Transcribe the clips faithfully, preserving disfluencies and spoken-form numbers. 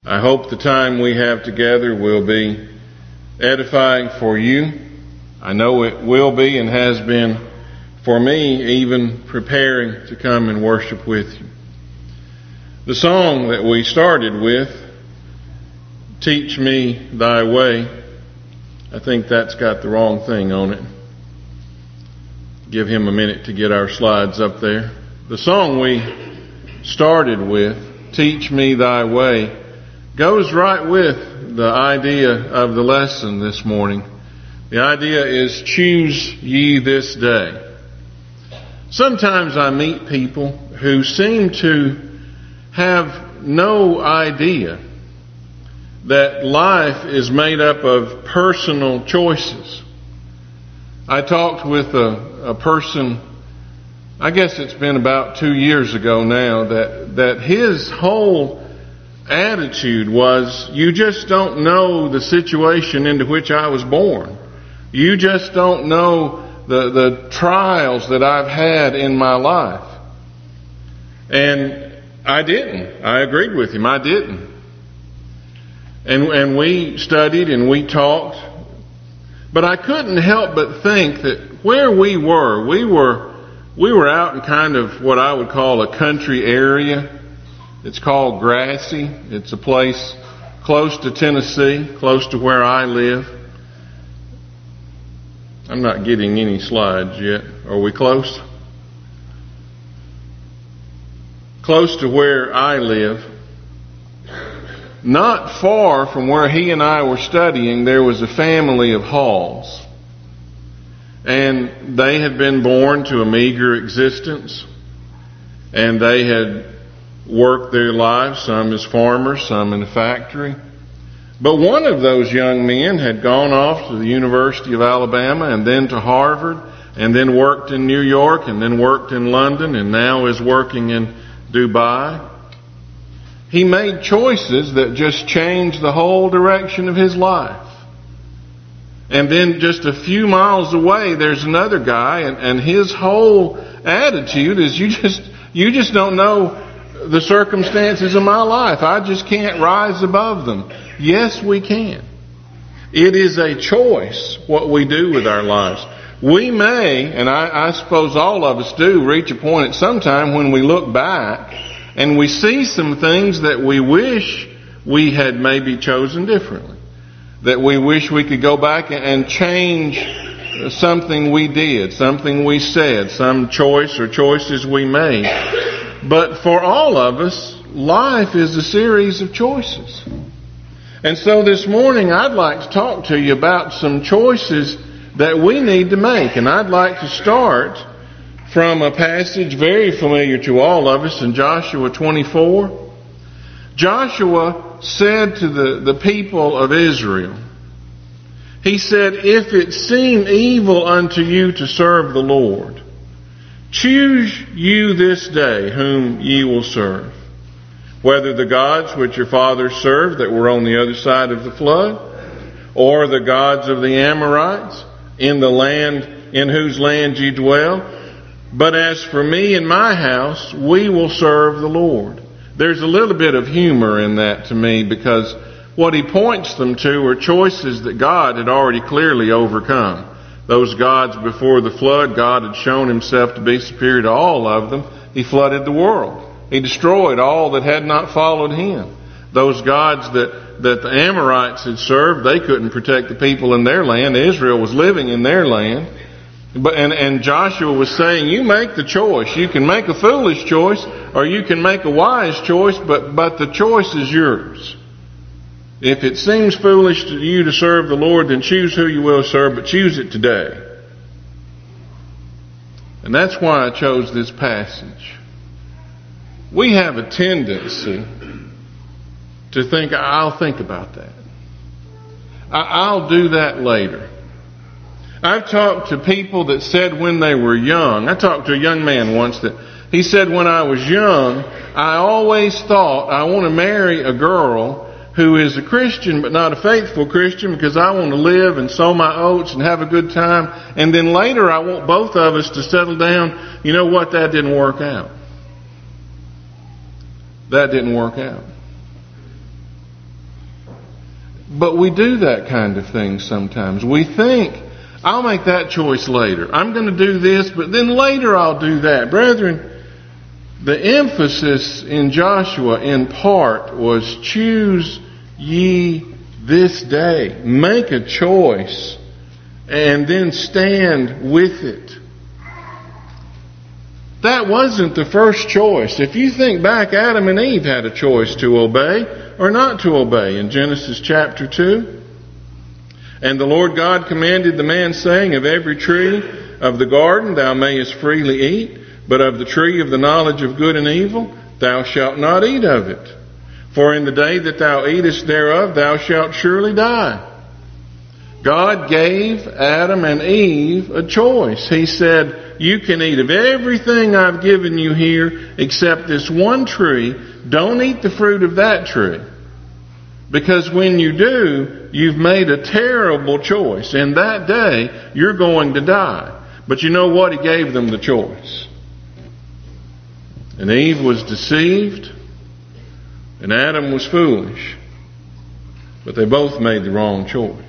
I hope the time we have together will be edifying for you. I know it will be and has been for me, even preparing to come and worship with you. The song that we started with, Teach Me Thy Way, I think that's got the wrong thing on it. Give him a minute to get our slides up there. The song we started with, Teach Me Thy Way, goes right with the idea of the lesson this morning. The idea is, choose ye this day. Sometimes I meet people who seem to have no idea that life is made up of personal choices. I talked with a, a person, I guess it's been about two years ago now, that, that his whole attitude was, you just don't know the situation into which I was born. You just don't know the, the trials that I've had in my life. And I didn't. I agreed with him. I didn't. And, and we studied and we talked. But I couldn't help but think that where we were, we were, we were out in kind of what I would call a country area. It's called Grassy. It's a place close to Tennessee, close to where I live. I'm not getting any slides yet. Are we close? Close to where I live. Not far from where he and I were studying, there was a family of Halls. And they had been born to a meager existence. And they had worked their lives, some as farmers, some in a factory. But one of those young men had gone off to the University of Alabama and then to Harvard and then worked in New York and then worked in London and now is working in Dubai. He made choices that just changed the whole direction of his life. And then just a few miles away, there's another guy, and, and his whole attitude is, you just, you just don't know the circumstances of my life. I just can't rise above them. Yes, we can. It is a choice what we do with our lives. We may, and I, I suppose all of us do, reach a point at some time when we look back and we see some things that we wish we had maybe chosen differently. That we wish we could go back and change something we did, something we said, some choice or choices we made. But for all of us, life is a series of choices. And so this morning I'd like to talk to you about some choices that we need to make. And I'd like to start from a passage very familiar to all of us in Joshua twenty-four. Joshua said to the, the people of Israel, he said, if it seem evil unto you to serve the Lord, choose you this day whom ye will serve, whether the gods which your fathers served that were on the other side of the flood, or the gods of the Amorites in the land in whose land ye dwell. But as for me and my house, we will serve the Lord. There's a little bit of humor in that to me, because what he points them to are choices that God had already clearly overcome. Those gods before the flood, God had shown himself to be superior to all of them. He flooded the world. He destroyed all that had not followed him. Those gods that, that the Amorites had served, they couldn't protect the people in their land. Israel was living in their land. But, and, and Joshua was saying, you make the choice. You can make a foolish choice or you can make a wise choice, but, but the choice is yours. If it seems foolish to you to serve the Lord, then choose who you will serve, but choose it today. And that's why I chose this passage. We have a tendency to think, I'll think about that. I'll do that later. I've talked to people that said when they were young, I talked to a young man once that he said, when I was young, I always thought I want to marry a girl who is a Christian but not a faithful Christian, because I want to live and sow my oats and have a good time. And then later I want both of us to settle down. You know what? That didn't work out. That didn't work out. But we do that kind of thing sometimes. We think, I'll make that choice later. I'm going to do this, but then later I'll do that. Brethren, the emphasis in Joshua in part was choose ye this day. Make a choice and then stand with it. That wasn't the first choice. If you think back, Adam and Eve had a choice to obey or not to obey in Genesis chapter two. And the Lord God commanded the man, saying, of every tree of the garden thou mayest freely eat, but of the tree of the knowledge of good and evil thou shalt not eat of it. For in the day that thou eatest thereof thou shalt surely die. God gave Adam and Eve a choice. He said, you can eat of everything I've given you here except this one tree. Don't eat the fruit of that tree. Because when you do, you've made a terrible choice. And that day, you're going to die. But you know what? He gave them the choice. And Eve was deceived, and Adam was foolish. But they both made the wrong choice.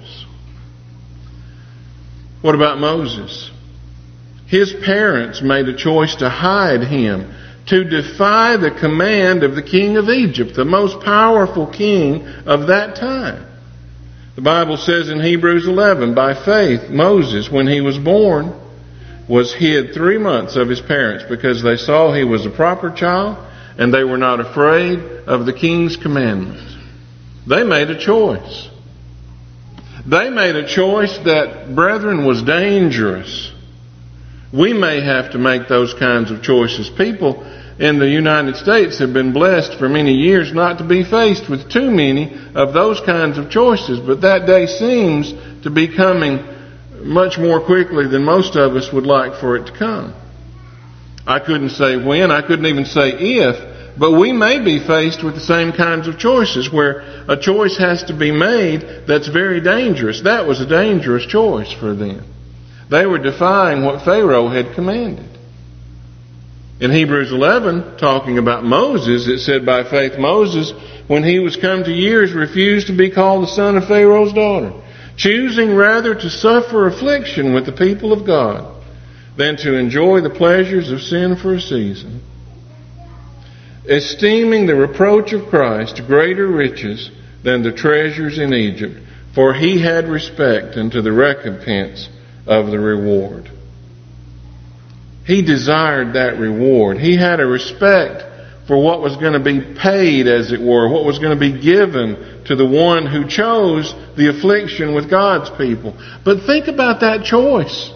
What about Moses? His parents made a choice to hide him, to defy the command of the king of Egypt, the most powerful king of that time. The Bible says in Hebrews eleven, by faith, Moses, when he was born, was hid three months of his parents because they saw he was a proper child and they were not afraid of the king's commandment. They made a choice. They made a choice that, brethren, was dangerous. We may have to make those kinds of choices. People in the United States have been blessed for many years not to be faced with too many of those kinds of choices, but that day seems to be coming much more quickly than most of us would like for it to come. I couldn't say when, I couldn't even say if, but we may be faced with the same kinds of choices where a choice has to be made that's very dangerous. That was a dangerous choice for them. They were defying what Pharaoh had commanded. In Hebrews eleven, talking about Moses, it said, by faith Moses, when he was come to years, refused to be called the son of Pharaoh's daughter, choosing rather to suffer affliction with the people of God than to enjoy the pleasures of sin for a season, esteeming the reproach of Christ greater riches than the treasures in Egypt, for he had respect unto the recompense of the reward. He desired that reward. He had a respect for what was going to be paid, as it were, what was going to be given to the one who chose the affliction with God's people. But think about that choice.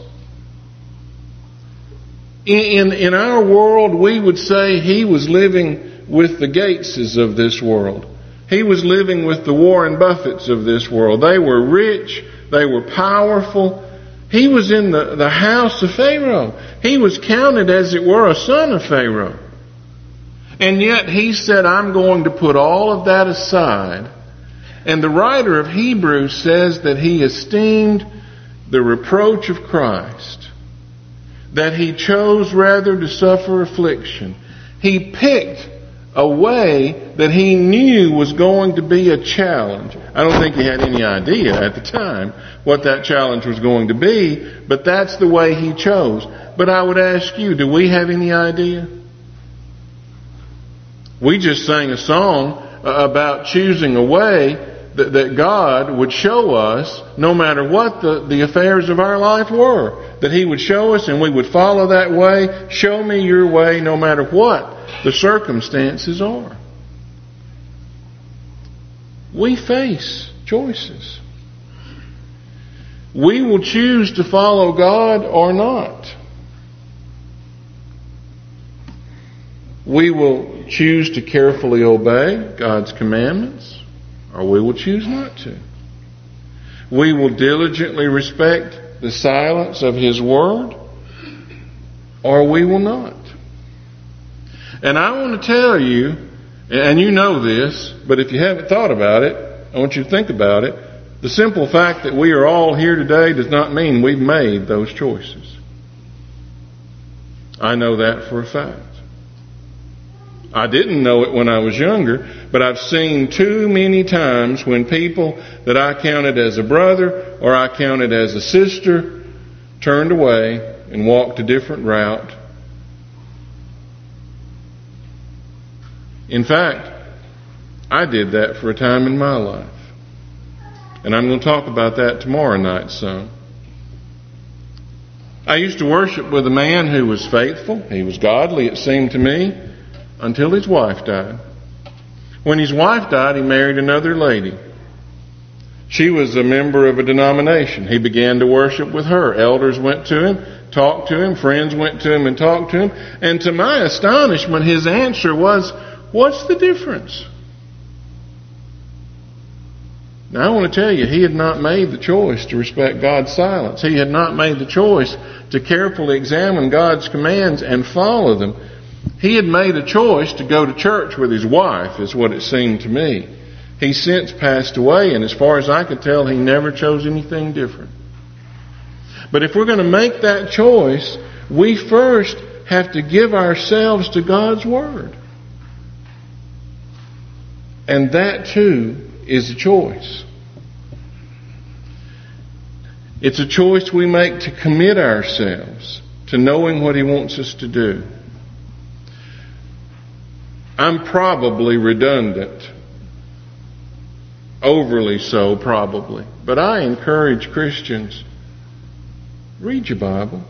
In, in our world, we would say he was living with the Gateses of this world. He was living with the Warren Buffetts of this world. They were rich. They were powerful. He was in the, the house of Pharaoh. He was counted, as it were, a son of Pharaoh. And yet he said, I'm going to put all of that aside. And the writer of Hebrews says that he esteemed the reproach of Christ, that he chose rather to suffer affliction. He picked a way that he knew was going to be a challenge. I don't think he had any idea at the time what that challenge was going to be, but that's the way he chose. But I would ask you, do we have any idea? We just sang a song about choosing a way that, that God would show us, no matter what the, the affairs of our life were, that he would show us and we would follow that way. Show me your way, no matter what the circumstances are. We face choices. We will choose to follow God or not. We will choose to carefully obey God's commandments, or we will choose not to. We will diligently respect the silence of His Word, or we will not. And I want to tell you, and you know this, but if you haven't thought about it, I want you to think about it. The simple fact that we are all here today does not mean we've made those choices. I know that for a fact. I didn't know it when I was younger, but I've seen too many times when people that I counted as a brother or I counted as a sister turned away and walked a different route. In fact, I did that for a time in my life. And I'm going to talk about that tomorrow night some. I used to worship with a man who was faithful. He was godly, it seemed to me, until his wife died. When his wife died, he married another lady. She was a member of a denomination. He began to worship with her. Elders went to him, talked to him. Friends went to him and talked to him. And to my astonishment, his answer was, "What's the difference?" Now, I want to tell you, he had not made the choice to respect God's silence. He had not made the choice to carefully examine God's commands and follow them. He had made a choice to go to church with his wife, is what it seemed to me. He's since passed away, and as far as I could tell, he never chose anything different. But if we're going to make that choice, we first have to give ourselves to God's Word. And that, too, is a choice. It's a choice we make to commit ourselves to knowing what He wants us to do. I'm probably redundant, overly so probably, but I encourage Christians, read your Bible.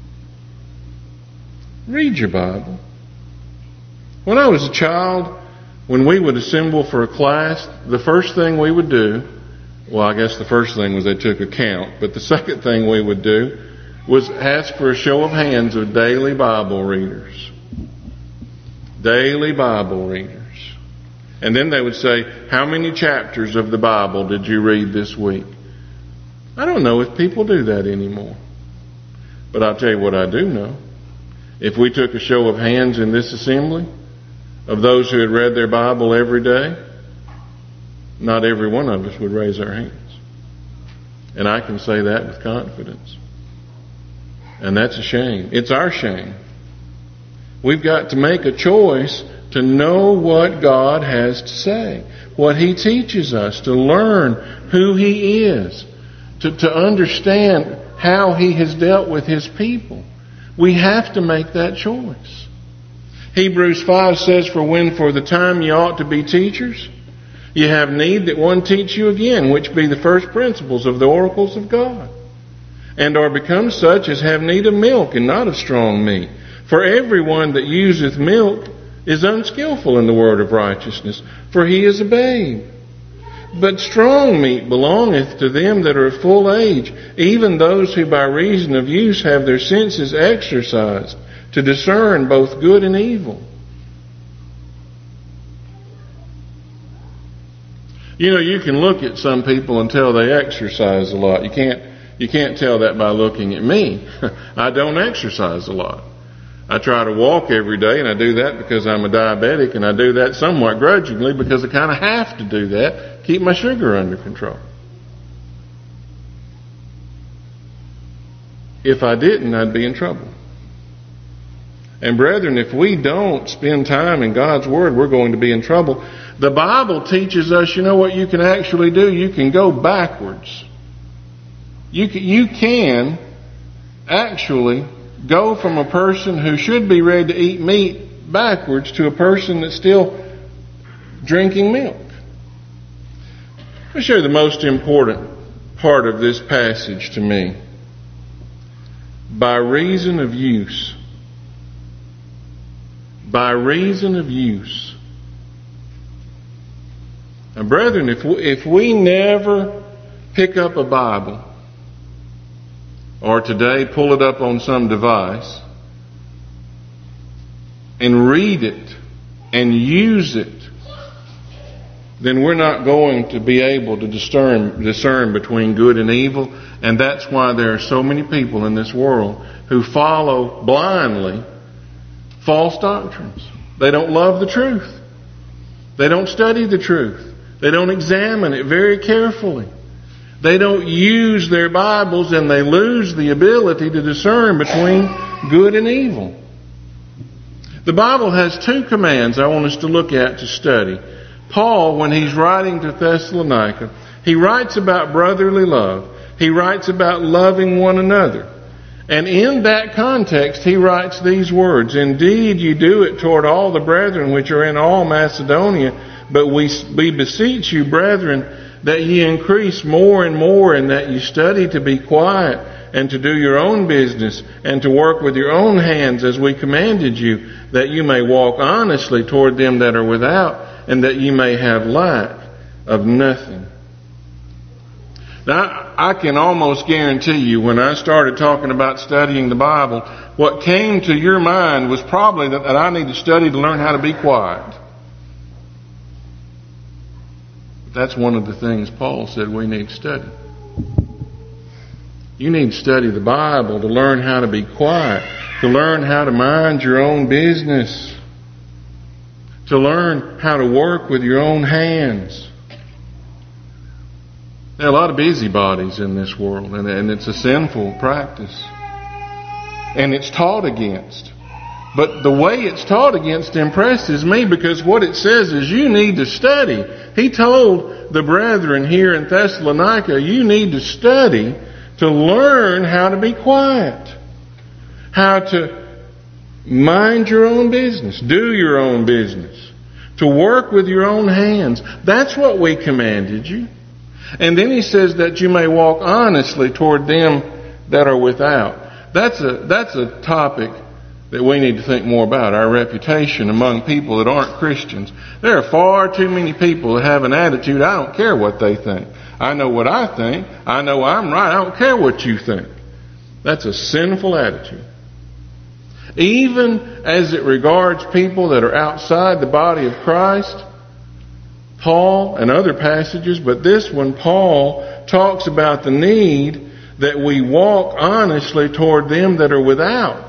Read your Bible. When I was a child, when we would assemble for a class, the first thing we would do, well, I guess the first thing was they took a count, but the second thing we would do was ask for a show of hands of daily Bible readers. Daily Bible readers. And then they would say, "How many chapters of the Bible did you read this week?" I don't know if people do that anymore. But I'll tell you what I do know. If we took a show of hands in this assembly, of those who had read their Bible every day, not every one of us would raise our hands. And I can say that with confidence. And that's a shame. It's our shame. We've got to make a choice to know what God has to say, what He teaches us, to learn who He is, to, to understand how He has dealt with His people. We have to make that choice. Hebrews five says, "For when for the time ye ought to be teachers, ye have need that one teach you again, which be the first principles of the oracles of God, and are become such as have need of milk and not of strong meat. For everyone that useth milk is unskillful in the word of righteousness, for he is a babe. But strong meat belongeth to them that are of full age, even those who by reason of use have their senses exercised, to discern both good and evil." You know, you can look at some people and tell they exercise a lot. You can't, you can't tell that by looking at me. I don't exercise a lot. I try to walk every day, and I do that because I'm a diabetic, and I do that somewhat grudgingly because I kind of have to do that, keep my sugar under control. If I didn't, I'd be in trouble. And brethren, if we don't spend time in God's Word, we're going to be in trouble. The Bible teaches us, you know what you can actually do? You can go backwards. You can, you can actually go from a person who should be ready to eat meat backwards to a person that's still drinking milk. Let me show you the most important part of this passage to me. By reason of use. By reason of use. Now, brethren, if we, if we never pick up a Bible, or today pull it up on some device, and read it, and use it, then we're not going to be able to discern, discern between good and evil. And that's why there are so many people in this world who follow blindly false doctrines. They don't love the truth. They don't study the truth. They don't examine it very carefully. They don't use their Bibles, and they lose the ability to discern between good and evil. The Bible has two commands I want us to look at to study. Paul, when he's writing to Thessalonica, he writes about brotherly love. He writes about loving one another. And in that context, he writes these words, "Indeed, you do it toward all the brethren which are in all Macedonia, but we, we beseech you, brethren, that ye increase more and more, and that ye study to be quiet, and to do your own business, and to work with your own hands as we commanded you, that you may walk honestly toward them that are without, and that ye may have lack of nothing." Now, I can almost guarantee you when I started talking about studying the Bible, what came to your mind was probably that, that I need to study to learn how to be quiet. That's one of the things Paul said we need to study. You need to study the Bible to learn how to be quiet, to learn how to mind your own business, to learn how to work with your own hands. There are a lot of busybodies in this world, and, and it's a sinful practice. And it's taught against. But the way it's taught against impresses me, because what it says is you need to study. He told the brethren here in Thessalonica, you need to study to learn how to be quiet. How to mind your own business, do your own business, to work with your own hands. That's what we commanded you. And then he says that you may walk honestly toward them that are without. That's a, that's a topic that we need to think more about, our reputation among people that aren't Christians. There are far too many people that have an attitude, I don't care what they think. I know what I think. I know I'm right. I don't care what you think. That's a sinful attitude. Even as it regards people that are outside the body of Christ, Paul and other passages, but this one, Paul talks about the need that we walk honestly toward them that are without,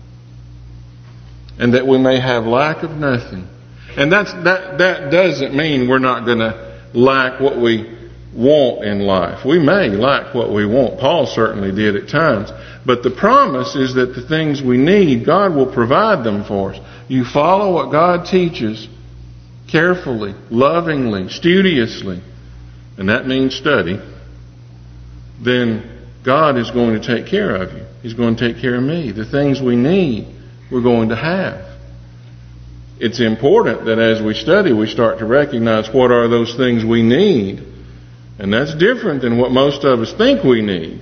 and that we may have lack of nothing. And that's, that, that doesn't mean we're not going to lack what we want in life. We may lack what we want. Paul certainly did at times. But the promise is that the things we need, God will provide them for us. You follow what God teaches carefully, lovingly, studiously, and that means study, then God is going to take care of you. He's going to take care of me. The things we need, we're going to have. It's important that as we study, we start to recognize what are those things we need. And that's different than what most of us think we need.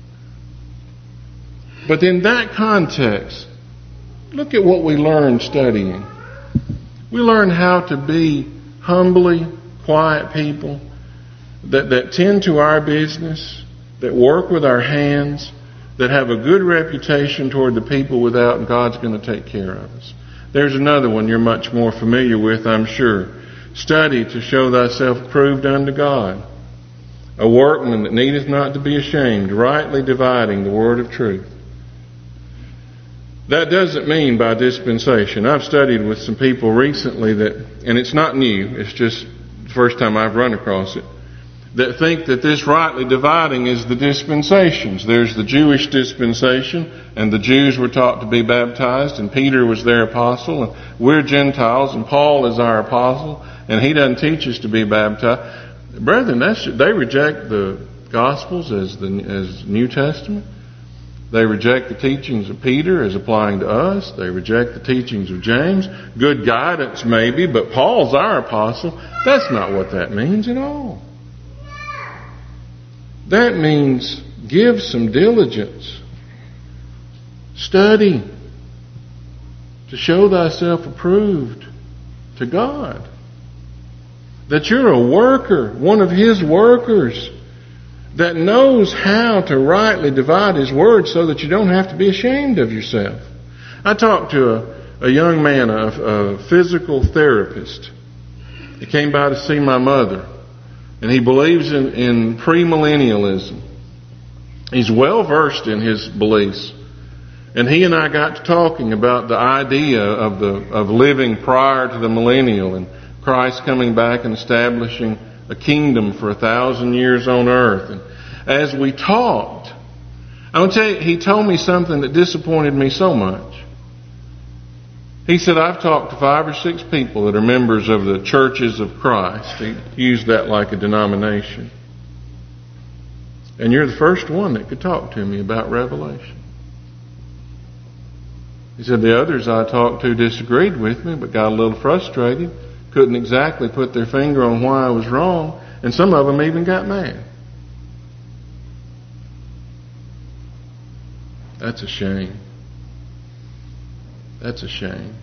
But in that context, look at what we learn studying. We learn how to be humbly, quiet people that, that tend to our business, that work with our hands, that have a good reputation toward the people without, and God's going to take care of us. There's another one you're much more familiar with, I'm sure. Study to show thyself approved unto God, a workman that needeth not to be ashamed, rightly dividing the word of truth. That doesn't mean by dispensation. I've studied with some people recently that, and it's not new, it's just the first time I've run across it, that think that this rightly dividing is the dispensations. There's the Jewish dispensation, and the Jews were taught to be baptized, and Peter was their apostle, and we're Gentiles, and Paul is our apostle, and he doesn't teach us to be baptized. Brethren, that's, they reject the Gospels as the as New Testament. They reject the teachings of Peter as applying to us. They reject the teachings of James. Good guidance maybe, but Paul's our apostle. That's not what that means at all. That means give some diligence. Study to show thyself approved to God. That you're a worker, one of His workers, that knows how to rightly divide His word so that you don't have to be ashamed of yourself. I talked to a, a young man, a, a physical therapist. He came by to see my mother, and he believes in, in premillennialism. He's well versed in his beliefs. And he and I got to talking about the idea of the of living prior to the millennial and Christ coming back and establishing a kingdom for a thousand years on earth. And as we talked, I want to tell you, he told me something that disappointed me so much. He said, I've talked to five or six people that are members of the Churches of Christ. He used that like a denomination. And you're the first one that could talk to me about Revelation. He said, the others I talked to disagreed with me, but got a little frustrated. Couldn't exactly put their finger on why I was wrong. And some of them even got mad. That's a shame. That's a shame.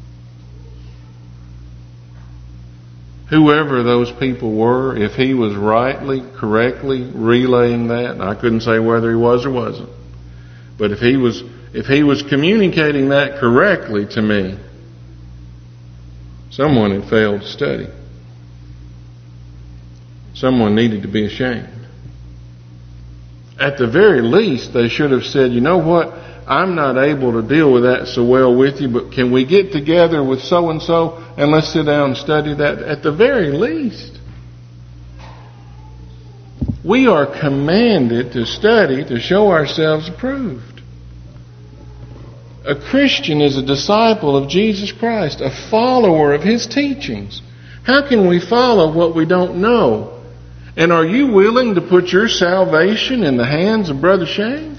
Whoever those people were, if he was rightly, correctly relaying that, and I couldn't say whether he was or wasn't, but if he was, if he was communicating that correctly to me, someone had failed to study. Someone needed to be ashamed. At the very least, they should have said, you know what? I'm not able to deal with that so well with you, but can we get together with so-and-so and let's sit down and study that? At the very least. We are commanded to study to show ourselves approved. A Christian is a disciple of Jesus Christ, a follower of His teachings. How can we follow what we don't know? And are you willing to put your salvation in the hands of Brother Shane?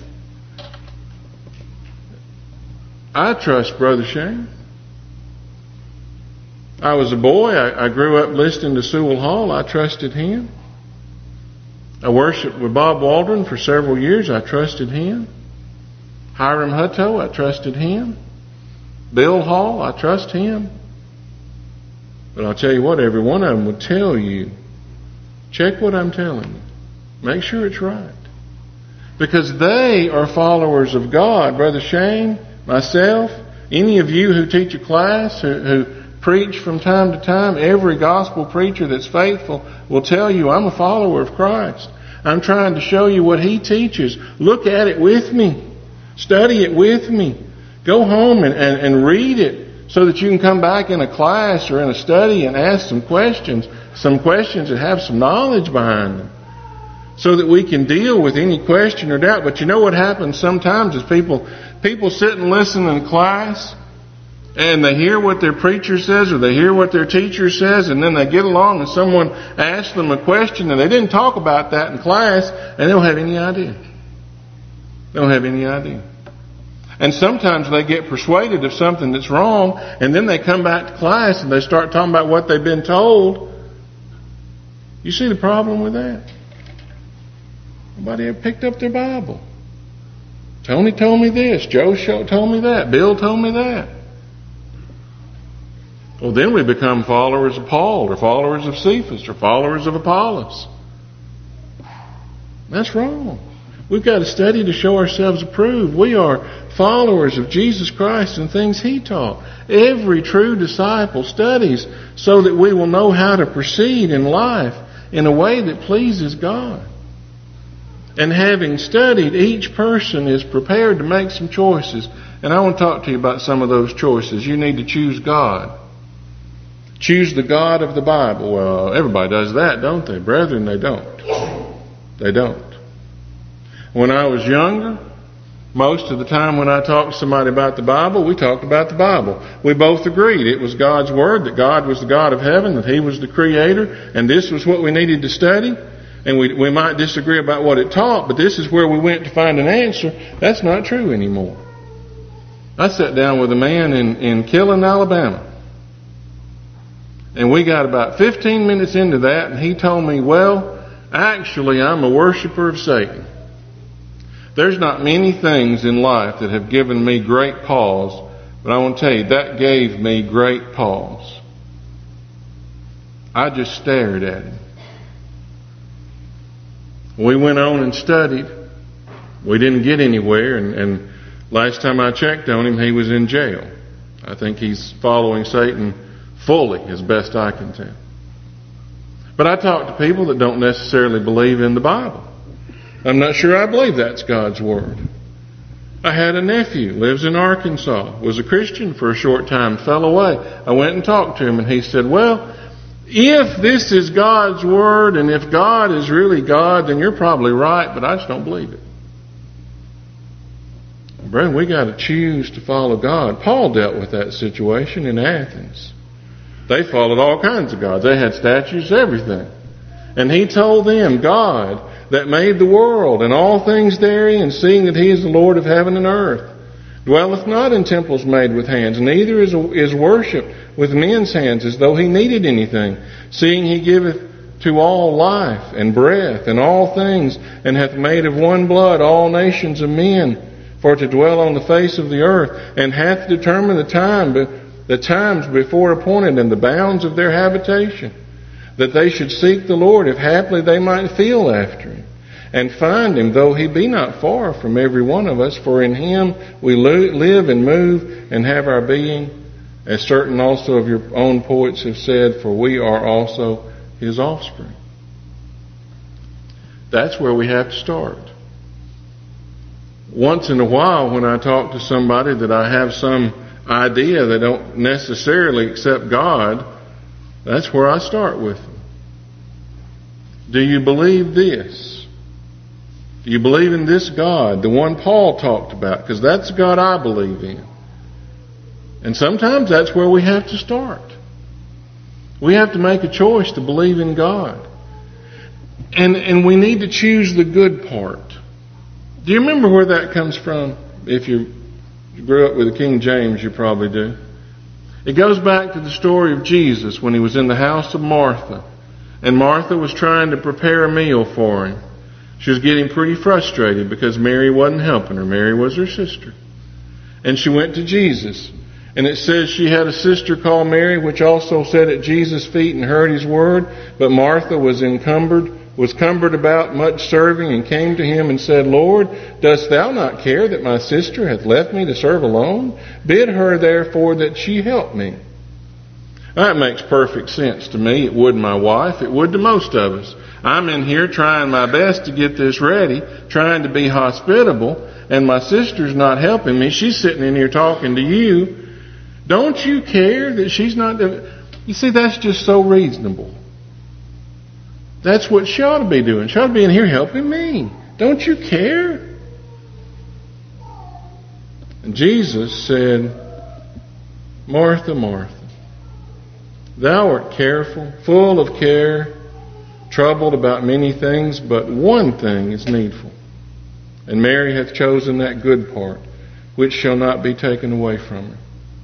I trust Brother Shane. I was a boy. I, I grew up listening to Sewell Hall. I trusted him. I worshiped with Bob Waldron for several years. I trusted him. Hiram Hutto, I trusted him. Bill Hall, I trust him. But I'll tell you what, every one of them would tell you, check what I'm telling you. Make sure it's right. Because they are followers of God. Brother Shane, myself, any of you who teach a class, who, who preach from time to time, every gospel preacher that's faithful will tell you, I'm a follower of Christ. I'm trying to show you what He teaches. Look at it with me. Study it with me. Go home and, and, and read it so that you can come back in a class or in a study and ask some questions, some questions that have some knowledge behind them, so that we can deal with any question or doubt. But you know what happens sometimes is people people sit and listen in class, and they hear what their preacher says or they hear what their teacher says, and then they get along and someone asks them a question and they didn't talk about that in class, and they don't have any idea. They don't have any idea. And sometimes they get persuaded of something that's wrong, and then they come back to class and they start talking about what they've been told. You see the problem with that? Nobody ever picked up their Bible. Tony told me this. Joe told me that. Bill told me that. Well, then we become followers of Paul or followers of Cephas or followers of Apollos. That's wrong. We've got to study to show ourselves approved. We are followers of Jesus Christ and things He taught. Every true disciple studies so that we will know how to proceed in life in a way that pleases God. And having studied, each person is prepared to make some choices. And I want to talk to you about some of those choices. You need to choose God. Choose the God of the Bible. Well, everybody does that, don't they? Brethren, they don't. They don't. When I was younger, most of the time when I talked to somebody about the Bible, we talked about the Bible. We both agreed it was God's Word, that God was the God of heaven, that He was the Creator, and this was what we needed to study. And we we might disagree about what it taught, but this is where we went to find an answer. That's not true anymore. I sat down with a man in, in Killen, Alabama. And we got about fifteen minutes into that, and he told me, well, actually, I'm a worshiper of Satan. There's not many things in life that have given me great pause, but I want to tell you, that gave me great pause. I just stared at him. We went on and studied. We didn't get anywhere, and, and last time I checked on him, he was in jail. I think he's following Satan fully, as best I can tell. But I talk to people that don't necessarily believe in the Bible. I'm not sure I believe that's God's Word. I had a nephew, lives in Arkansas, was a Christian for a short time, fell away. I went and talked to him, and he said, well, if this is God's Word, and if God is really God, then you're probably right, but I just don't believe it. Brethren, we got to choose to follow God. Paul dealt with that situation in Athens. They followed all kinds of gods. They had statues, everything. And he told them, God that made the world and all things therein, seeing that he is the Lord of heaven and earth, dwelleth not in temples made with hands, neither is, is worshipped with men's hands as though he needed anything, seeing he giveth to all life and breath and all things, and hath made of one blood all nations of men, for to dwell on the face of the earth, and hath determined the time, the times before appointed, and the bounds of their habitation, that they should seek the Lord, if haply they might feel after him, and find him, though he be not far from every one of us. For in him we live and move and have our being, as certain also of your own poets have said, for we are also his offspring. That's where we have to start. Once in a while, when I talk to somebody that I have some idea they don't necessarily accept God, that's where I start with them. Do you believe this? Do you believe in this God, the one Paul talked about? Because that's the God I believe in. And sometimes that's where we have to start. We have to make a choice to believe in God. And and we need to choose the good part. Do you remember where that comes from? If you grew up with the King James, you probably do. It goes back to the story of Jesus when he was in the house of Martha. And Martha was trying to prepare a meal for him. She was getting pretty frustrated because Mary wasn't helping her. Mary was her sister. And she went to Jesus. And it says she had a sister called Mary, which also sat at Jesus' feet and heard his word. But Martha was encumbered, was cumbered about much serving, and came to him and said, Lord, dost thou not care that my sister hath left me to serve alone? Bid her therefore that she help me. That makes perfect sense to me. It would my wife. It would to most of us. I'm in here trying my best to get this ready, trying to be hospitable, and my sister's not helping me. She's sitting in here talking to you. Don't you care that she's not... You see, that's just so reasonable. That's what she ought to be doing. She ought to be in here helping me. Don't you care? And Jesus said, Martha, Martha, thou art careful, full of care, troubled about many things, but one thing is needful. And Mary hath chosen that good part, which shall not be taken away from her.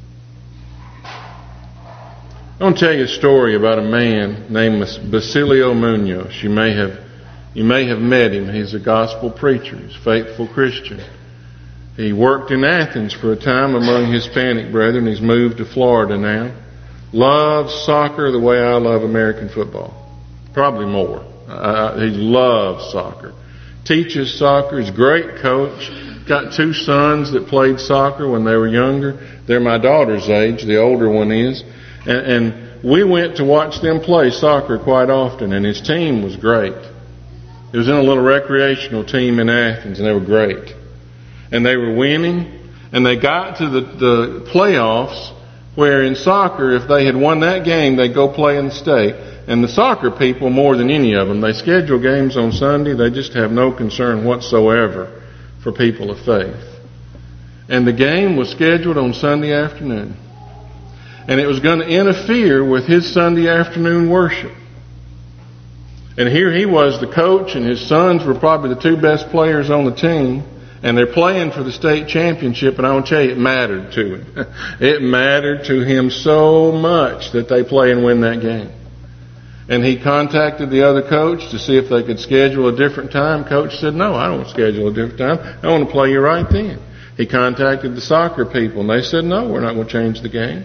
I want to tell you a story about a man named Basilio Munoz. You may have, you may have met him. He's a gospel preacher. He's a faithful Christian. He worked in Athens for a time among Hispanic brethren. He's moved to Florida now. Loves soccer the way I love American football. Probably more. Uh, he loves soccer. Teaches soccer. He's a great coach. Got two sons that played soccer when they were younger. They're my daughter's age. The older one is. And, and we went to watch them play soccer quite often. And his team was great. It was in a little recreational team in Athens. And they were great. And they were winning. And they got to the, the playoffs, where in soccer, if they had won that game, they'd go play in the state. And the soccer people, more than any of them, they schedule games on Sunday. They just have no concern whatsoever for people of faith. And the game was scheduled on Sunday afternoon. And it was going to interfere with his Sunday afternoon worship. And here he was, the coach, and his sons were probably the two best players on the team. And they're playing for the state championship, and I want to tell you, it mattered to him. It mattered to him so much that they play and win that game. And he contacted the other coach to see if they could schedule a different time. Coach said, no, I don't want to schedule a different time. I want to play you right then. He contacted the soccer people, and they said, no, we're not going to change the game.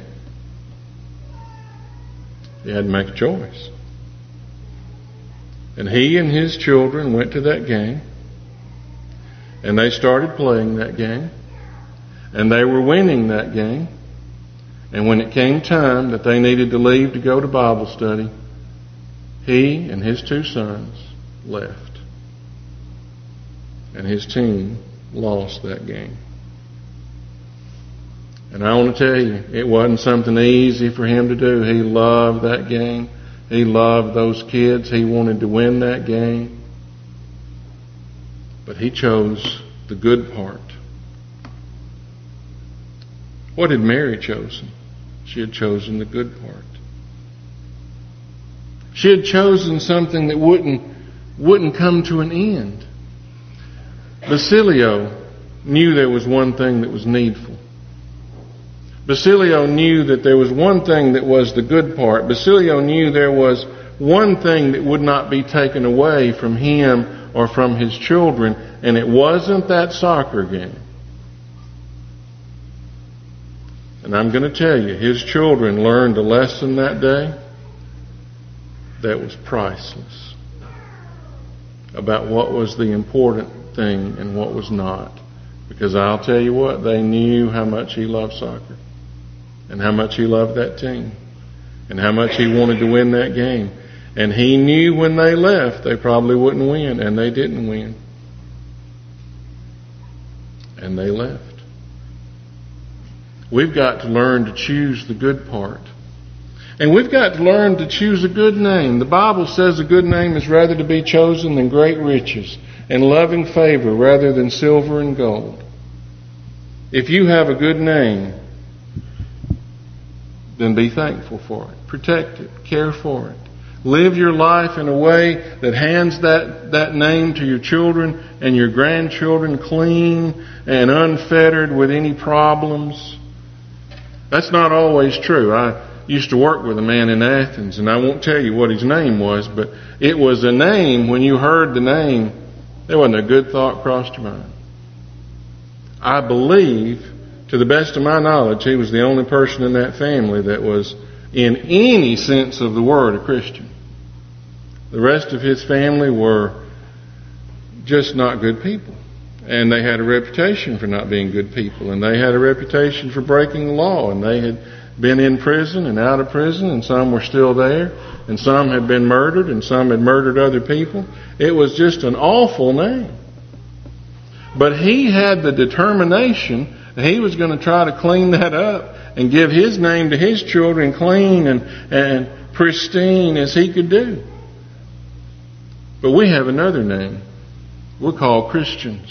He had to make a choice. And he and his children went to that game. And they started playing that game. And they were winning that game. And when it came time that they needed to leave to go to Bible study, he and his two sons left. And his team lost that game. And I want to tell you, it wasn't something easy for him to do. He loved that game. He loved those kids. He wanted to win that game. But he chose the good part. What had Mary chosen? She had chosen the good part. She had chosen something that wouldn't, wouldn't come to an end. Basilio knew there was one thing that was needful. Basilio knew that there was one thing that was the good part. Basilio knew there was one thing that would not be taken away from him or from his children, and it wasn't that soccer game. And I'm going to tell you, his children learned a lesson that day that was priceless about what was the important thing and what was not. Because I'll tell you what, they knew how much he loved soccer and how much he loved that team and how much he wanted to win that game. And he knew when they left, they probably wouldn't win, and they didn't win. And they left. We've got to learn to choose the good part. And we've got to learn to choose a good name. The Bible says a good name is rather to be chosen than great riches, and loving favor rather than silver and gold. If you have a good name, then be thankful for it. Protect it. Care for it. Live your life in a way that hands that, that name to your children and your grandchildren clean and unfettered with any problems. That's not always true. I used to work with a man in Athens, and I won't tell you what his name was, but it was a name, when you heard the name, there wasn't a good thought crossed your mind. I believe, to the best of my knowledge, he was the only person in that family that was, in any sense of the word, a Christian. The rest of his family were just not good people. And they had a reputation for not being good people. And they had a reputation for breaking the law. And they had been in prison and out of prison. And some were still there. And some had been murdered. And some had murdered other people. It was just an awful name. But he had the determination that he was going to try to clean that up and give his name to his children clean and, and pristine as he could do. But we have another name. We're called Christians.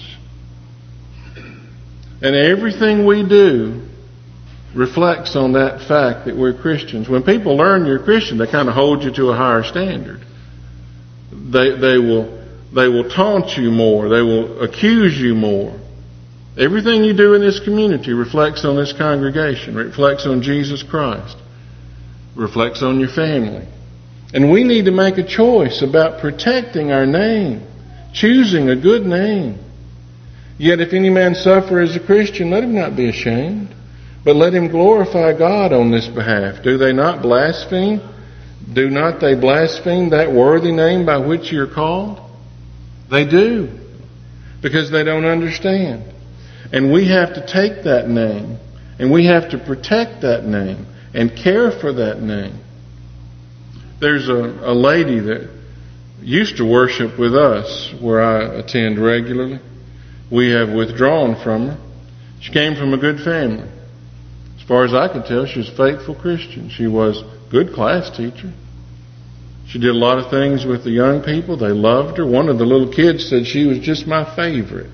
And everything we do reflects on that fact that we're Christians. When people learn you're a Christian, they kind of hold you to a higher standard. They, they will, they will taunt you more. They will accuse you more. Everything you do in this community reflects on this congregation, reflects on Jesus Christ, reflects on your family. And we need to make a choice about protecting our name, choosing a good name. Yet if any man suffer as a Christian, let him not be ashamed, but let him glorify God on this behalf. Do they not blaspheme? Do not they blaspheme that worthy name by which you're called? They do, because they don't understand. And we have to take that name, and we have to protect that name, and care for that name. There's a, a lady that used to worship with us where I attend regularly. We have withdrawn from her. She came from a good family. As far as I could tell, she was a faithful Christian. She was a good class teacher. She did a lot of things with the young people. They loved her. One of the little kids said she was just my favorite.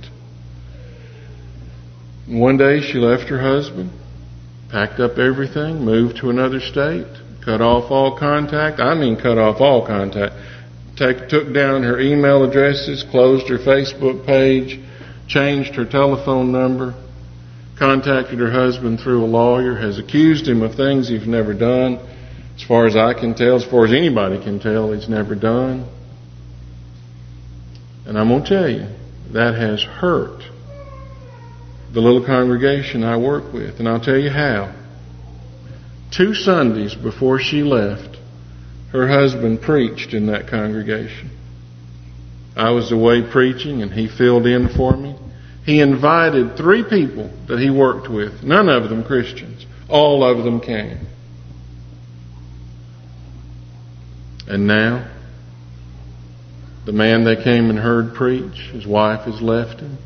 And one day she left her husband, packed up everything, moved to another state, cut off all contact. I mean cut off all contact. Take, took down her email addresses, closed her Facebook page, changed her telephone number, contacted her husband through a lawyer, has accused him of things he's never done. As far as I can tell, as far as anybody can tell, he's never done. And I'm going to tell you, that has hurt the little congregation I work with. And I'll tell you how. Two Sundays before she left, her husband preached in that congregation. I was away preaching and he filled in for me. He invited three people that he worked with, none of them Christians. All of them came. And now, the man they came and heard preach, his wife has left him.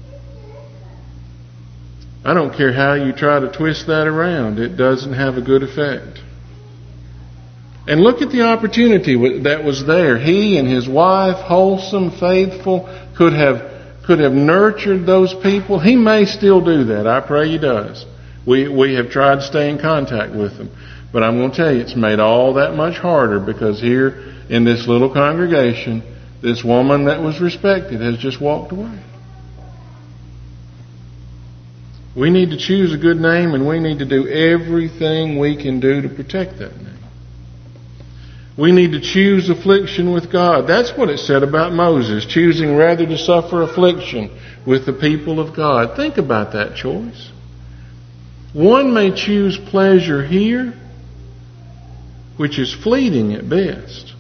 I don't care how you try to twist that around, it doesn't have a good effect. And look at the opportunity that was there. He and his wife, wholesome, faithful, could have could have nurtured those people. He may still do that. I pray he does. We, we have tried to stay in contact with them. But I'm going to tell you, it's made all that much harder because here in this little congregation, this woman that was respected has just walked away. We need to choose a good name, and we need to do everything we can do to protect that name. We need to choose affliction with God. That's what it said about Moses, choosing rather to suffer affliction with the people of God. Think about that choice. One may choose pleasure here, which is fleeting at best.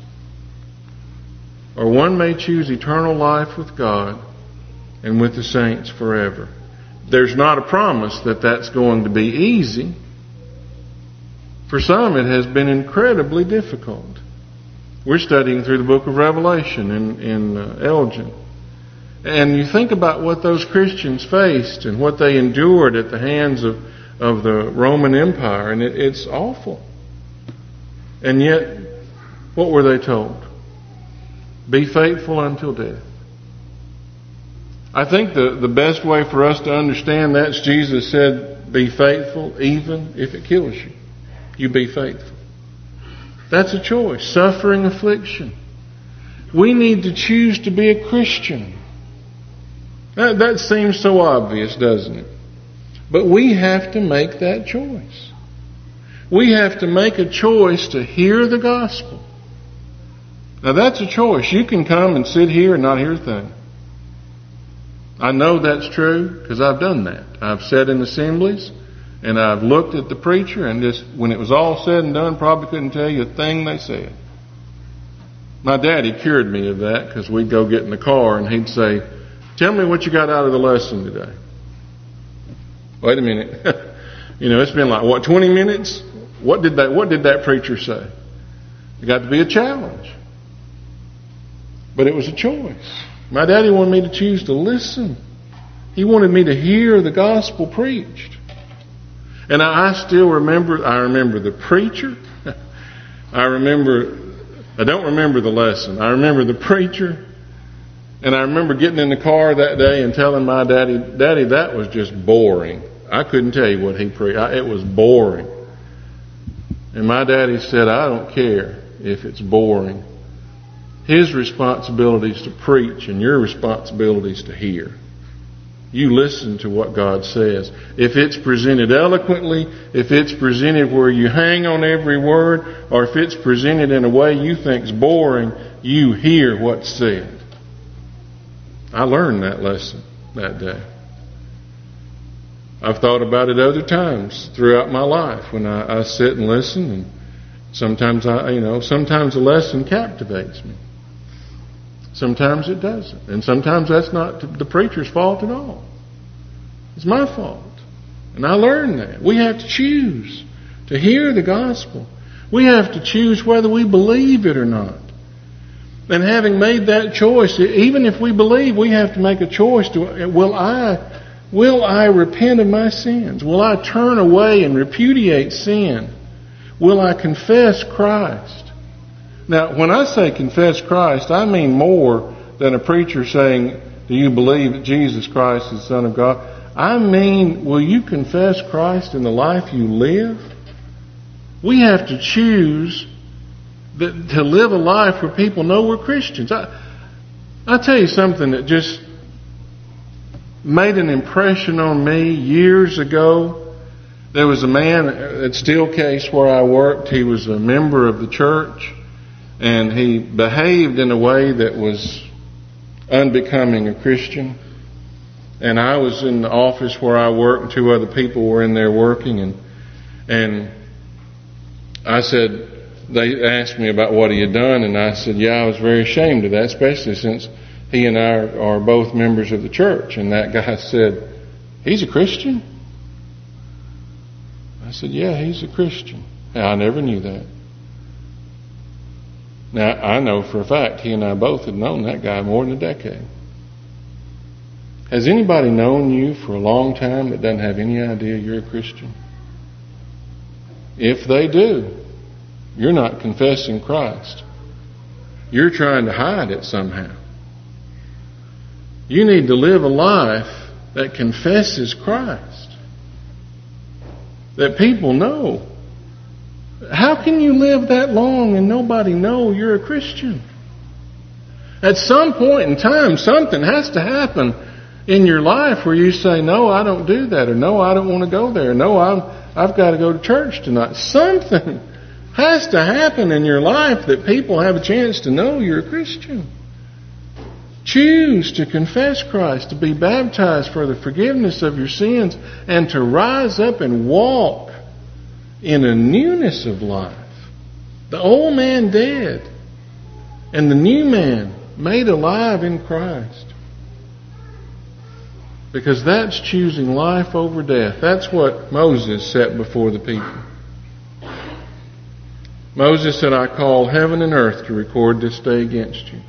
Or one may choose eternal life with God and with the saints forever. There's not a promise that that's going to be easy. For some, it has been incredibly difficult. We're studying through the book of Revelation in, in uh, Elgin. And you think about what those Christians faced and what they endured at the hands of, of the Roman Empire, and it, it's awful. And yet, what were they told? Be faithful until death. I think the, the best way for us to understand that is Jesus said, be faithful even if it kills you. You be faithful. That's a choice. Suffering affliction. We need to choose to be a Christian. That, that seems so obvious, doesn't it? But we have to make that choice. We have to make a choice to hear the gospel. Now that's a choice. You can come and sit here and not hear a thing. I know that's true because I've done that. I've sat in assemblies and I've looked at the preacher and just, when it was all said and done, probably couldn't tell you a thing they said. My daddy cured me of that because we'd go get in the car and he'd say, tell me what you got out of the lesson today. Wait a minute. You know, it's been like, what, twenty minutes? What did that, what did that preacher say? It got to be a challenge. But it was a choice. My daddy wanted me to choose to listen. He wanted me to hear the gospel preached. And I, I still remember, I remember the preacher. I remember, I don't remember the lesson. I remember the preacher. And I remember getting in the car that day and telling my daddy, Daddy, that was just boring. I couldn't tell you what he preached. It was boring. And my daddy said, I don't care if it's boring. His responsibility is to preach and your responsibility is to hear. You listen to what God says. If it's presented eloquently, if it's presented where you hang on every word, or if it's presented in a way you think's boring, you hear what's said. I learned that lesson that day. I've thought about it other times throughout my life when I, I sit and listen, and sometimes I, you know, sometimes a lesson captivates me. Sometimes it doesn't. And sometimes that's not the preacher's fault at all. It's my fault. And I learned that. We have to choose to hear the gospel. We have to choose whether we believe it or not. And having made that choice, even if we believe, we have to make a choice to, will I, will I repent of my sins? Will I turn away and repudiate sin? Will I confess Christ? Now, when I say confess Christ, I mean more than a preacher saying, do you believe that Jesus Christ is the Son of God? I mean, will you confess Christ in the life you live? We have to choose that, to live a life where people know we're Christians. I, I'll tell you something that just made an impression on me years ago. There was a man at Steelcase where I worked. He was a member of the church. And he behaved in a way that was unbecoming a Christian. And I was in the office where I worked, and two other people were in there working. And and I said, they asked me about what he had done, and I said, yeah, I was very ashamed of that, especially since he and I are, are both members of the church. And that guy said, he's a Christian? I said, yeah, he's a Christian. And I never knew that. Now, I know for a fact he and I both had known that guy more than a decade. Has anybody known you for a long time that doesn't have any idea you're a Christian? If they do, you're not confessing Christ. You're trying to hide it somehow. You need to live a life that confesses Christ. that people know. How can you live that long and nobody know you're a Christian? At some point in time, something has to happen in your life where you say, no, I don't do that, or no, I don't want to go there, no, I'm, I've got to go to church tonight. Something has to happen in your life that people have a chance to know you're a Christian. Choose to confess Christ, to be baptized for the forgiveness of your sins, and to rise up and walk in a newness of life. The old man dead, and the new man made alive in Christ. Because that's choosing life over death. That's what Moses set before the people. Moses said, I call heaven and earth to record this day against you,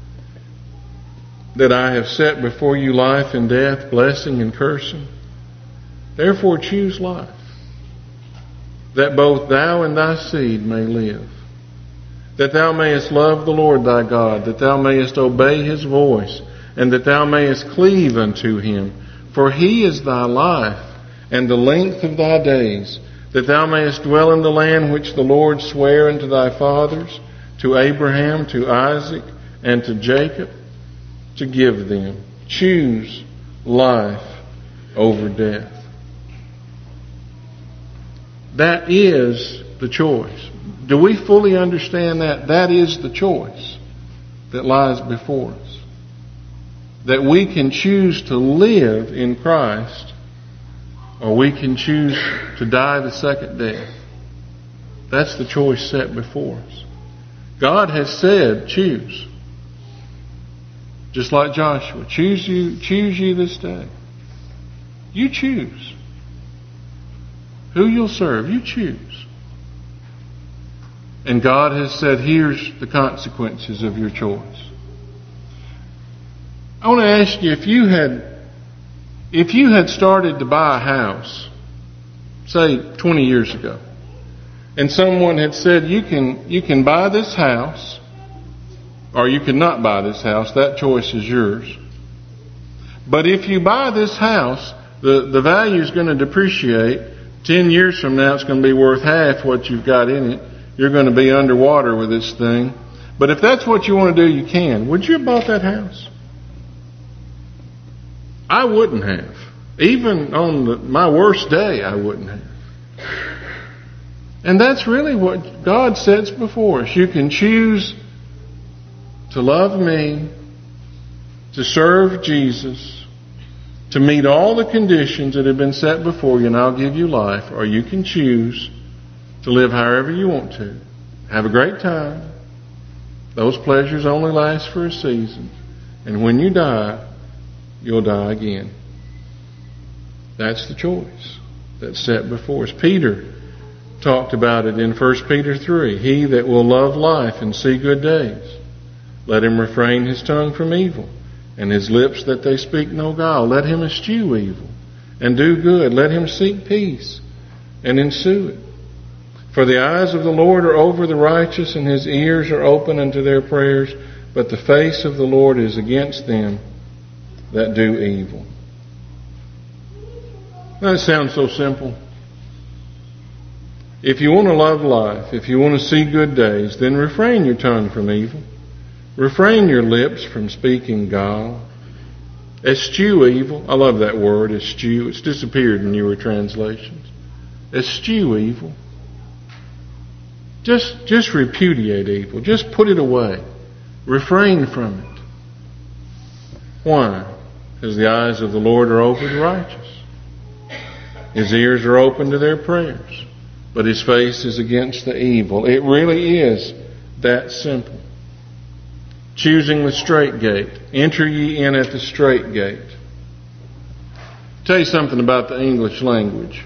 that I have set before you life and death, blessing and cursing. Therefore choose life, that both thou and thy seed may live, that thou mayest love the Lord thy God, that thou mayest obey his voice, and that thou mayest cleave unto him. For he is thy life, and the length of thy days, that thou mayest dwell in the land which the Lord sware unto thy fathers, to Abraham, to Isaac, and to Jacob, to give them. Choose life over death. That is the choice. Do we fully understand that? That is the choice that lies before us. That we can choose to live in Christ, or we can choose to die the second death. That's the choice set before us. God has said, choose. Just like Joshua, choose you, choose you this day. You choose who you'll serve. You choose. And God has said, here's the consequences of your choice. I want to ask you, if you had, if you had started to buy a house, say twenty years ago, and someone had said, you can, you can buy this house, or you can not buy this house, that choice is yours. But if you buy this house, the, the value is going to depreciate. Ten years from now, it's going to be worth half what you've got in it. You're going to be underwater with this thing. But if that's what you want to do, you can. Would you have bought that house? I wouldn't have. Even on the, my worst day, I wouldn't have. And that's really what God sets before us. You can choose to love me, to serve Jesus, to meet all the conditions that have been set before you, and I'll give you life. Or you can choose to live however you want to. Have a great time. Those pleasures only last for a season. And when you die, you'll die again. That's the choice that's set before us. Peter talked about it in First Peter three. He that will love life and see good days, let him refrain his tongue from evil, and his lips that they speak no guile. Let him eschew evil and do good. Let him seek peace and ensue it. For the eyes of the Lord are over the righteous, and his ears are open unto their prayers, but the face of the Lord is against them that do evil. That sounds so simple. If you want to love life, if you want to see good days, then refrain your tongue from evil. Refrain your lips from speaking guile. Eschew evil. I love that word, eschew. It's disappeared in newer translations. Eschew evil. Just, just repudiate evil. Just put it away. Refrain from it. Why? Because the eyes of the Lord are over the righteous. His ears are open to their prayers, but his face is against the evil. It really is that simple. Choosing the straight gate. Enter ye in at the straight gate. I'll tell you something about the English language.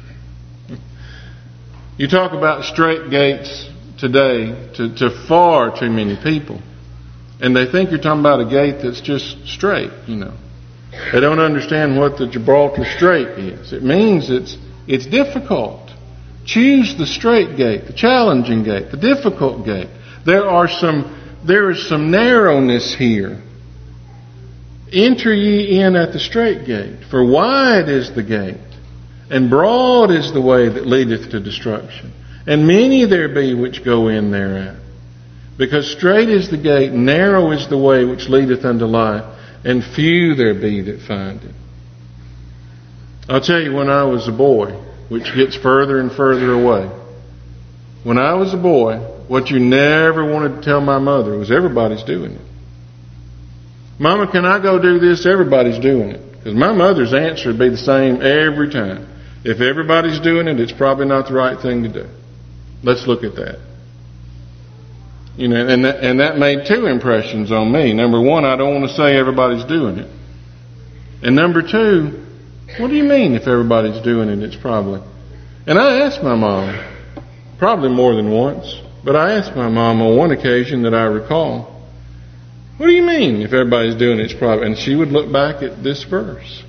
You talk about straight gates today to, to far too many people. And they think you're talking about a gate that's just straight, you know. They don't understand what the Gibraltar Strait is. It means it's it's difficult. Choose the straight gate, the challenging gate, the difficult gate. There are some there is some narrowness here. Enter ye in at the straight gate, for wide is the gate, And broad is the way that leadeth to destruction, and many there be which go in thereat. Because strait is the gate, narrow is the way which leadeth unto life, and few there be that find it. I'll tell you, when I was a boy, which gets further and further away, when I was a boy, what you never wanted to tell my mother was everybody's doing it. Mama, can I go do this? Everybody's doing it. Because my mother's answer would be the same every time. If everybody's doing it, it's probably not the right thing to do. Let's look at that. You know, and that, and that made two impressions on me. Number one, I don't want to say everybody's doing it. And number two, what do you mean if everybody's doing it, it's probably? And I asked my mom, probably more than once, but I asked my mom on one occasion that I recall, what do you mean if everybody's doing it, it's probably? And she would look back at this verse.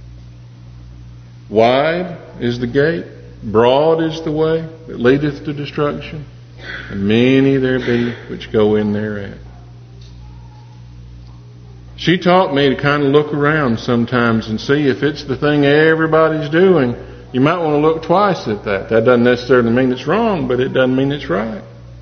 Wide is the gate, broad is the way that leadeth to destruction, and many there be which go in thereat. She taught me to kind of look around sometimes and see if it's the thing everybody's doing. You might want to look twice at that. That doesn't necessarily mean it's wrong, but it doesn't mean it's right.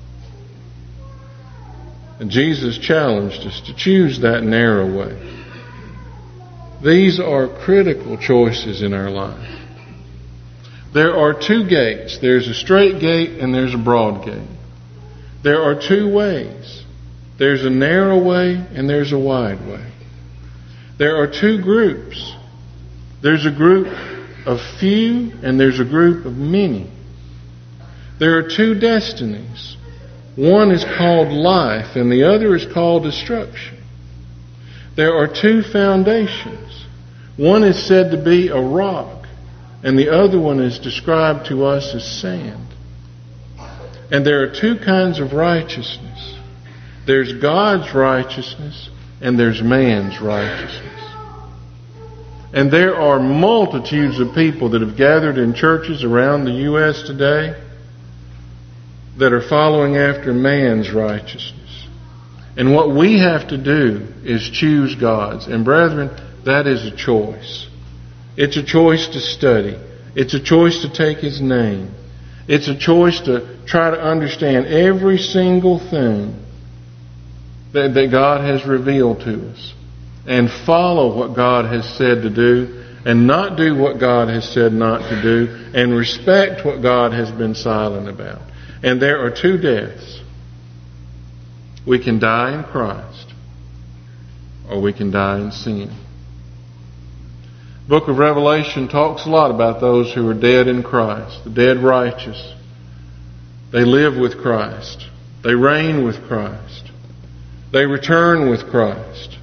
And Jesus challenged us to choose that narrow way. These are critical choices in our life. There are two gates. There's a straight gate and there's a broad gate. There are two ways. There's a narrow way and there's a wide way. There are two groups. There's a group of few and there's a group of many. There are two destinies. One is called life and the other is called destruction. There are two foundations. One is said to be a rock and the other one is described to us as sand. And there are two kinds of righteousness. There's God's righteousness and there's man's righteousness. And there are multitudes of people that have gathered in churches around the U S today that are following after man's righteousness. And what we have to do is choose God's. And brethren, that is a choice. It's a choice to study. It's a choice to take His name. It's a choice to try to understand every single thing that, that God has revealed to us. And follow what God has said to do. And not do what God has said not to do. And respect what God has been silent about. And there are two deaths. We can die in Christ, or we can die in sin. The book of Revelation talks a lot about those who are dead in Christ, the dead righteous. They live with Christ. They reign with Christ. They return with Christ.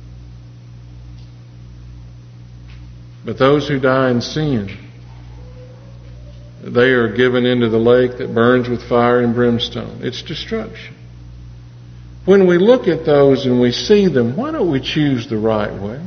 But those who die in sin, they are given into the lake that burns with fire and brimstone. It's destruction. When we look at those and we see them, why don't we choose the right way?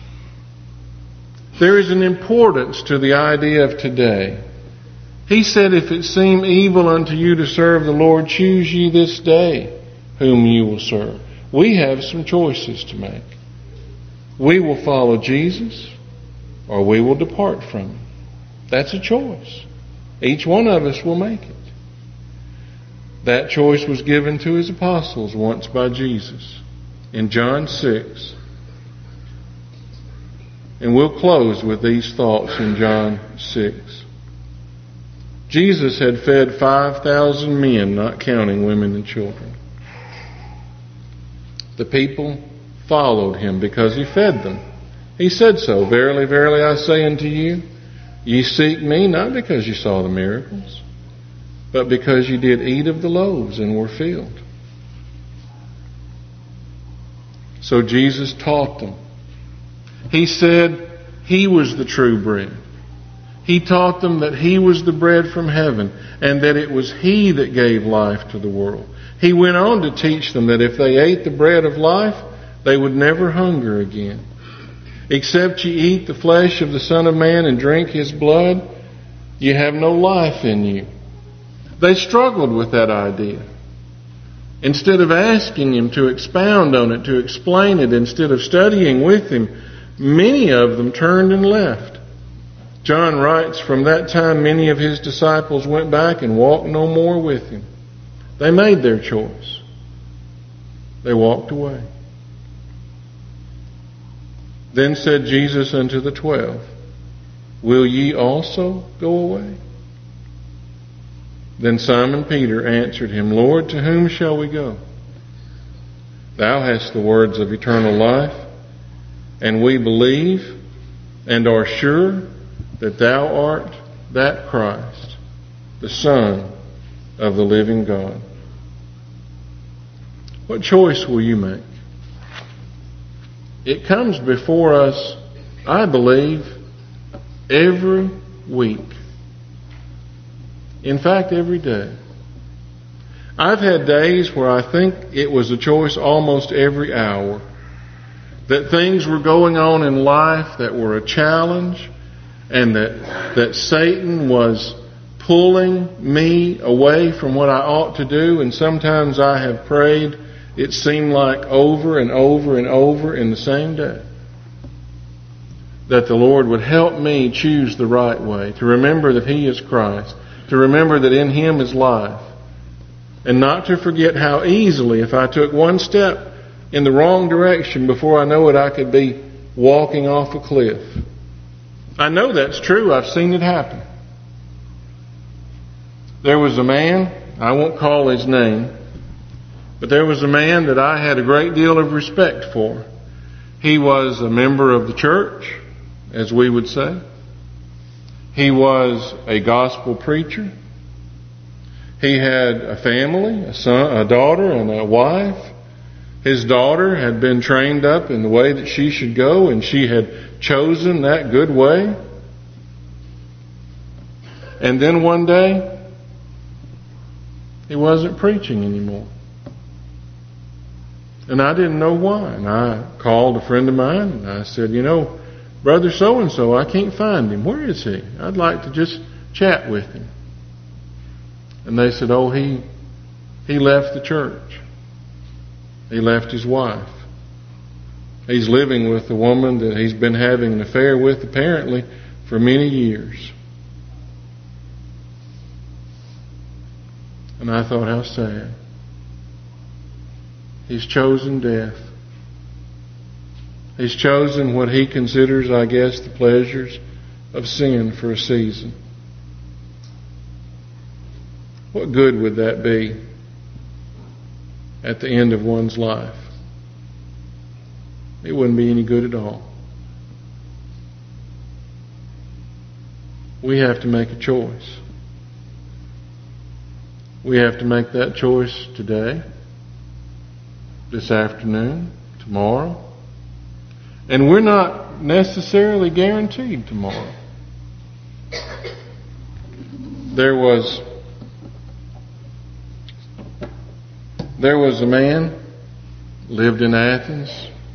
There is an importance to the idea of today. He said, if it seem evil unto you to serve the Lord, choose ye this day whom you will serve. We have some choices to make. We will follow Jesus or we will depart from Him. That's a choice. Each one of us will make it. That choice was given to His apostles once by Jesus in John six. And we'll close with these thoughts in John six. Jesus had fed five thousand men, not counting women and children. The people followed Him because He fed them. He said so, verily, verily, I say unto you, ye seek me not because you saw the miracles, but because you did eat of the loaves and were filled. So Jesus taught them. He said He was the true bread. He taught them that He was the bread from heaven and that it was He that gave life to the world. He went on to teach them that if they ate the bread of life, they would never hunger again. Except ye eat the flesh of the Son of Man and drink His blood, ye have no life in you. They struggled with that idea. Instead of asking Him to expound on it, to explain it, instead of studying with Him, many of them turned and left. John writes, from that time many of his disciples went back and walked no more with him. They made their choice. They walked away. Then said Jesus unto the twelve, will ye also go away? Then Simon Peter answered him, Lord, to whom shall we go? Thou hast the words of eternal life, and we believe and are sure that thou art that Christ, the Son of the living God. What choice will you make? It comes before us, I believe, every week. In fact, every day. I've had days where I think it was a choice almost every hour. That things were going on in life that were a challenge, and that that Satan was pulling me away from what I ought to do. And sometimes I have prayed, it seemed like over and over and over in the same day, that the Lord would help me choose the right way, to remember that He is Christ, to remember that in Him is life, and not to forget how easily, if I took one step in the wrong direction, before I know it, I could be walking off a cliff. I know that's true. I've seen it happen. There was a man, I won't call his name, but there was a man that I had a great deal of respect for. He was a member of the church, as we would say. He was a gospel preacher. He had a family, a son, a daughter, and a wife. His daughter had been trained up in the way that she should go, and she had chosen that good way. And then one day, he wasn't preaching anymore. And I didn't know why. And I called a friend of mine, and I said, you know, Brother so-and-so, I can't find him. Where is he? I'd like to just chat with him. And they said, oh, he he left the church. He left his wife. He's living with a woman that he's been having an affair with, apparently, for many years. And I thought, how sad. He's chosen death. He's chosen what he considers, I guess, the pleasures of sin for a season. What good would that be at the end of one's life? It wouldn't be any good at all. We have to make a choice. We have to make that choice today, this afternoon, tomorrow. And we're not necessarily guaranteed tomorrow. There was there was a man lived in Athens.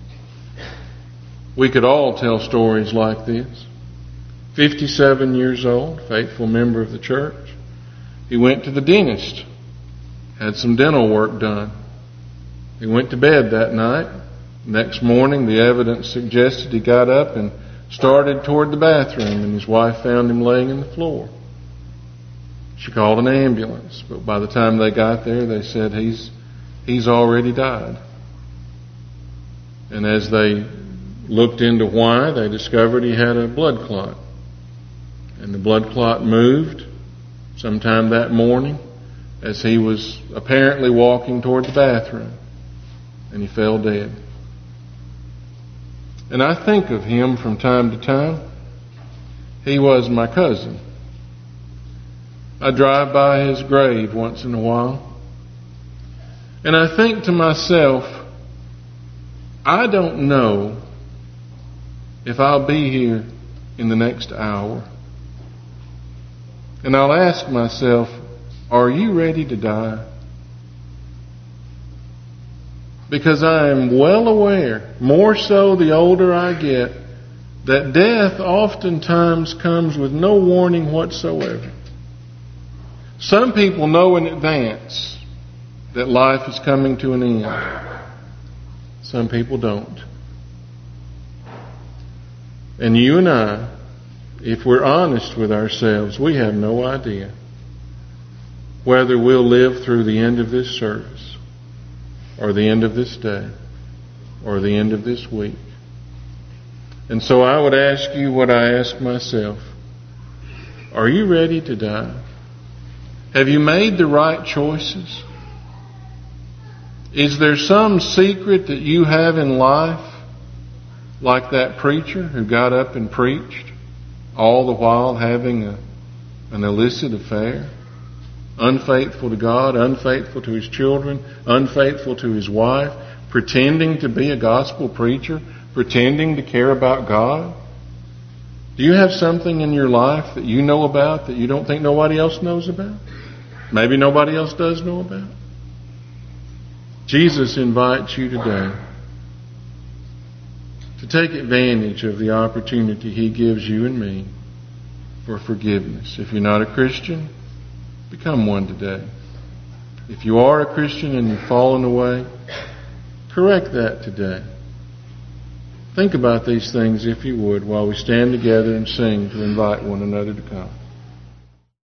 We could all tell stories like this. fifty-seven years old, faithful member of the church. He went to the dentist, had some dental work done. He went to bed that night. Next morning, the evidence suggested he got up and started toward the bathroom, and his wife found him laying in the floor. She called an ambulance, but by the time they got there, they said he's he's already died. And as they looked into why, they discovered he had a blood clot. And the blood clot moved sometime that morning as he was apparently walking toward the bathroom, and he fell dead. And I think of him from time to time. He was my cousin. I drive by his grave once in a while, and I think to myself, I don't know if I'll be here in the next hour. And I'll ask myself, are you ready to die? Because I am well aware, more so the older I get, that death oftentimes comes with no warning whatsoever. Some people know in advance that life is coming to an end. Some people don't. And you and I, if we're honest with ourselves, we have no idea whether we'll live through the end of this service, or the end of this day, or the end of this week. And so I would ask you what I ask myself. Are you ready to die? Have you made the right choices? Is there some secret that you have in life, like that preacher who got up and preached, all the while having a, an illicit affair? Unfaithful to God, unfaithful to his children, unfaithful to his wife, pretending to be a gospel preacher, pretending to care about God? Do you have something in your life that you know about that you don't think nobody else knows about? Maybe nobody else does know about? Jesus invites you today to take advantage of the opportunity he gives you and me for forgiveness. If you're not a Christian, become one today. If you are a Christian and you've fallen away, correct that today. Think about these things, if you would, while we stand together and sing to invite one another to come.